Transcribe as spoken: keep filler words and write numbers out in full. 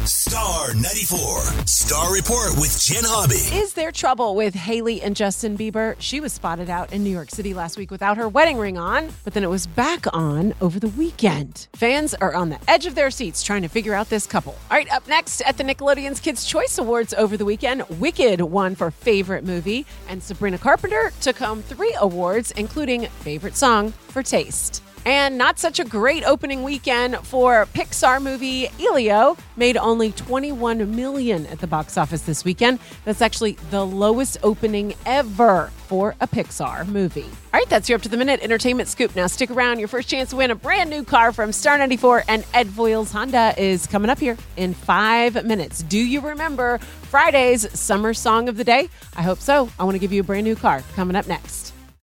Star ninety-four. Star Report with Jen Hobby. Is there trouble with Hailey and Justin Bieber? She was spotted out in New York City last week without her wedding ring on, but then it was back on over the weekend. Fans are on the edge of their seats trying to figure out this couple. All right, up next at the Nickelodeon's Kids' Choice Awards over the weekend, Wicked won for Favorite Movie, and Sabrina Carpenter took home three awards, including Favorite Song for Taste. And not such a great opening weekend for Pixar movie Elio. Made only twenty-one million dollars at the box office this weekend. That's actually the lowest opening ever for a Pixar movie. All right, that's your Up to the Minute Entertainment Scoop. Now stick around. Your first chance to win a brand new car from Star ninety-four and Ed Voiles Honda is coming up here in five minutes. Do you remember Friday's Summer Song of the Day? I hope so. I want to give you a brand new car coming up next.